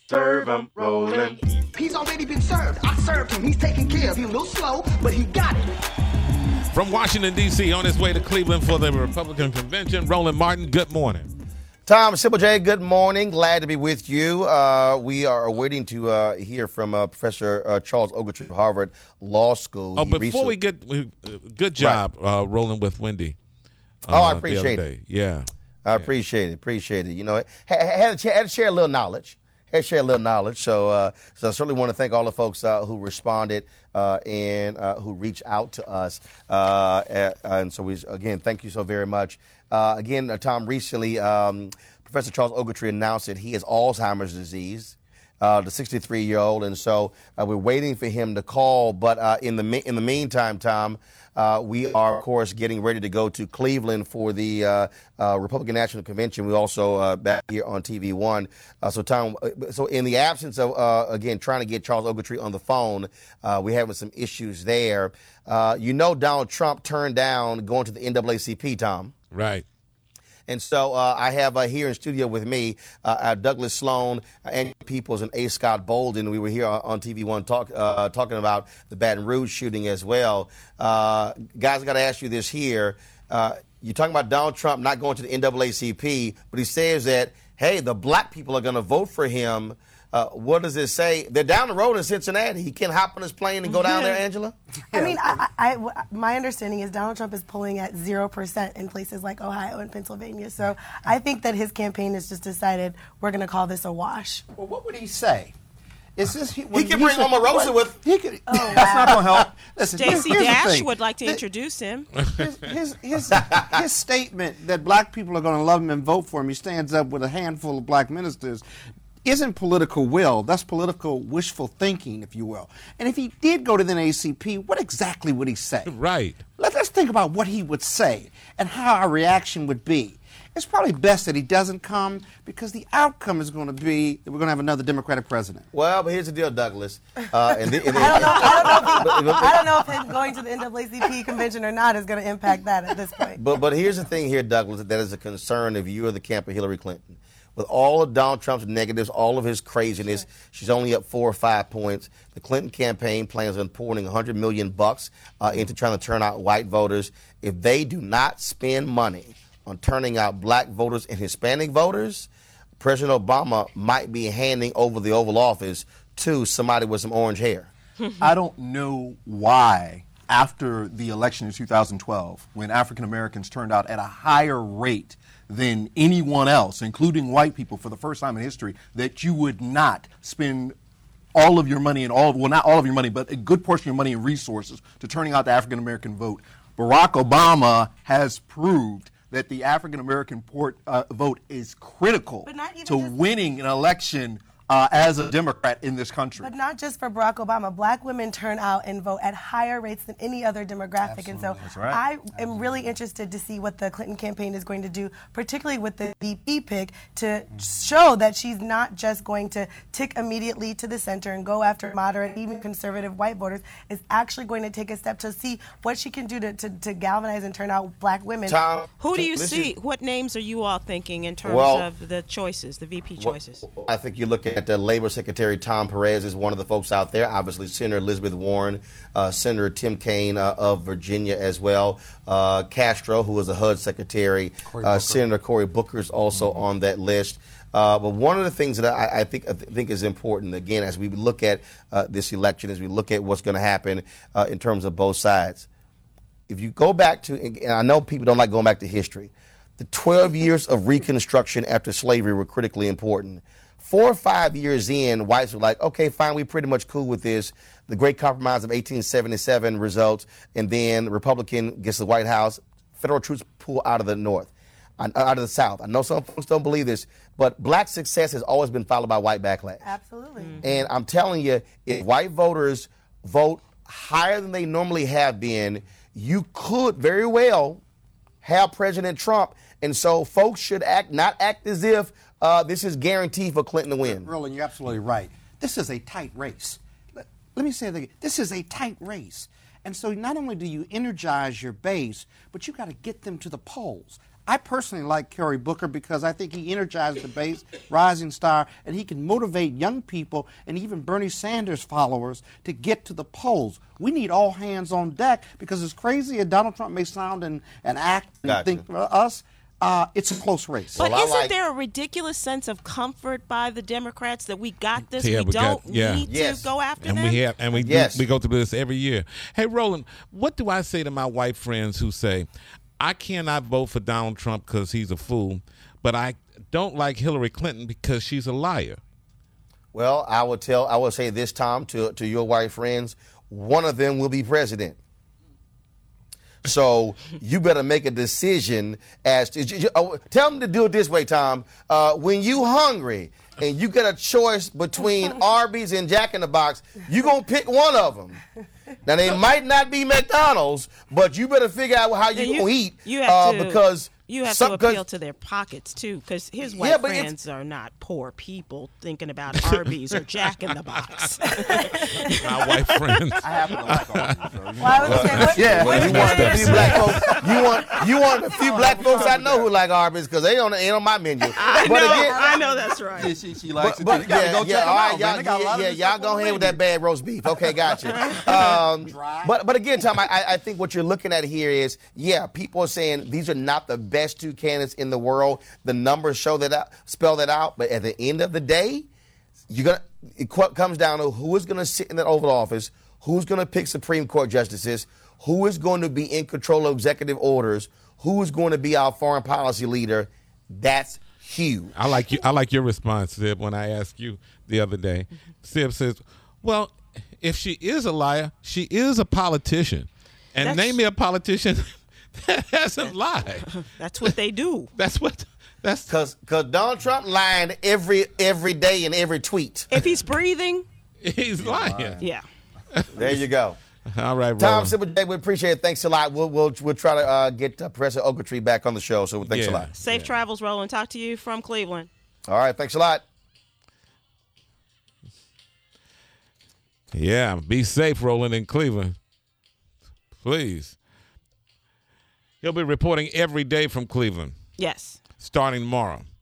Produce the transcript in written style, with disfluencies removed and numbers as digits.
Serve 'em rolling. He's already been served. I served him. He's taken care of. He's a little slow, but he got it. From Washington, D.C., on his way to Cleveland for the Republican convention, Roland Martin, good morning. Tom, Simple J, good morning. Glad to be with you. We are waiting to hear from Professor Charles Ogletree of Harvard Law School. Oh, before we get, good job rolling with Wendy. I appreciate it. Yeah. I appreciate it. You know, had to share a little knowledge. So I certainly want to thank all the folks who responded and who reached out to us. And so again, thank you so very much. Tom, recently, Professor Charles Ogletree announced that he has Alzheimer's disease, the 63-year-old, and so we're waiting for him to call. But in the meantime, Tom, we are, of course, getting ready to go to Cleveland for the Republican National Convention. We also back here on TV One. Tom, so in the absence of again trying to get Charles Ogletree on the phone, we're having some issues there. Donald Trump turned down going to the NAACP, Tom. Right. And so I have here in studio with me Douglas Sloan, Andrew Peoples, and A. Scott Bolden. We were here on TV One talking about the Baton Rouge shooting as well. Guys, I got to ask you this here. You're talking about Donald Trump not going to the NAACP, but he says that, hey, the black people are going to vote for him. What does it say? They're down the road in Cincinnati. He can hop on his plane and go down there, Angela? I mean, my understanding is Donald Trump is polling at 0% in places like Ohio and Pennsylvania. So I think that his campaign has just decided we're going to call this a wash. Well, what would he say? Is this he can bring Omarosa with. He could. That's not going to help. Listen, Stacey Dash would like to introduce him. His statement that black people are going to love him and vote for him. He stands up with a handful of black ministers. Isn't political will. That's political wishful thinking, if you will. And if he did go to the NAACP, what exactly would he say? Right. Let's think about what he would say and how our reaction would be. It's probably best that he doesn't come because the outcome is going to be that we're going to have another Democratic president. Well, but here's the deal, Douglas. I don't know if him going to the NAACP convention or not is going to impact that at this point. But here's the thing here, Douglas, that is a concern if you are the camp of Hillary Clinton. With all of Donald Trump's negatives, all of his craziness, she's only up 4 or 5 points. The Clinton campaign plans on pouring $100 million into trying to turn out white voters. If they do not spend money on turning out black voters and Hispanic voters, President Obama might be handing over the Oval Office to somebody with some orange hair. I don't know why, after the election in 2012, when African Americans turned out at a higher rate than anyone else, including white people, for the first time in history, that you would not spend all of your money and not all of your money, but a good portion of your money and resources to turning out the African American vote. Barack Obama has proved that the African American vote is critical to winning an election as a Democrat in this country. But not just for Barack Obama. Black women turn out and vote at higher rates than any other demographic. Absolutely. And so I am really interested to see what the Clinton campaign is going to do, particularly with the VP pick, to show that she's not just going to tick immediately to the center and go after moderate, even conservative white voters, is actually going to take a step to see what she can do to galvanize and turn out black women. Tom, Who do you see? What names are you all thinking in terms of the choices, the VP choices? I think you look at Labor Secretary Tom Perez is one of the folks out there. Obviously, Senator Elizabeth Warren, Senator Tim Kaine of Virginia as well. Castro, who was the HUD Secretary. Senator Cory Booker is also on that list. But one of the things that I think is important, again, as we look at this election, as we look at what's going to happen in terms of both sides, if you go back to, and I know people don't like going back to history, the 12 years of Reconstruction after slavery were critically important. 4 or 5 years in, whites were like, okay, fine, we're pretty much cool with this. The Great Compromise of 1877 results, and then the Republican gets the White House. Federal troops pull out of the North, out of the South. I know some folks don't believe this, but black success has always been followed by white backlash. Absolutely. And I'm telling you, if white voters vote higher than they normally have been, you could very well have President Trump. And so folks should not act as if this is guaranteed for Clinton to win. Roland, you're absolutely right. This is a tight race. Let me say that again. This is a tight race. And so not only do you energize your base, but you got to get them to the polls. I personally like Cory Booker because I think he energizes the base, rising star, and he can motivate young people and even Bernie Sanders followers to get to the polls. We need all hands on deck because as crazy as Donald Trump may sound and act and think for us, it's a close race. But isn't there a ridiculous sense of comfort by the Democrats that we got this? We don't need to go after them? We go through this every year. Hey, Roland, what do I say to my white friends who say, I cannot vote for Donald Trump because he's a fool, but I don't like Hillary Clinton because she's a liar? Well, I will say this, Tom, to your white friends, one of them will be president. So you better make a decision as to tell them to do it this way, Tom. When you hungry and you get a choice between Arby's and Jack in the Box, you're going to pick one of them. Now, they might not be McDonald's, but you better figure out how you're going to eat because you have to appeal to their pockets, too, because his white friends are not poor people thinking about Arby's or Jack in the Box. My white friends. I happen to like Arby's. You want a few black folks I know who like Arby's because they ain't on my menu. I know that's right. Yeah, she likes it. Y'all go ahead with that bad roast beef. Okay, gotcha. But again, Tom, I think what you're looking at here is, people are saying these are not the best two candidates in the world. The numbers spell that out. But at the end of the day, it comes down to who is going to sit in that Oval Office, who's going to pick Supreme Court justices, who is going to be in control of executive orders, who is going to be our foreign policy leader. That's huge. I like your response, Sib, when I asked you the other day. Sib says, well, if she is a liar, she is a politician. And name me a politician that hasn't lied. That's what they do. That's because Donald Trump lying every day in every tweet. If he's breathing, he's lying. Yeah. There you go. All right, Tom Sibley, we appreciate it. Thanks a lot. We'll try to get Professor Ogletree back on the show. So thanks a lot. Safe travels, Roland. Talk to you from Cleveland. All right. Thanks a lot. Yeah. Be safe, Roland, in Cleveland. Please. He'll be reporting every day from Cleveland. Yes. Starting tomorrow.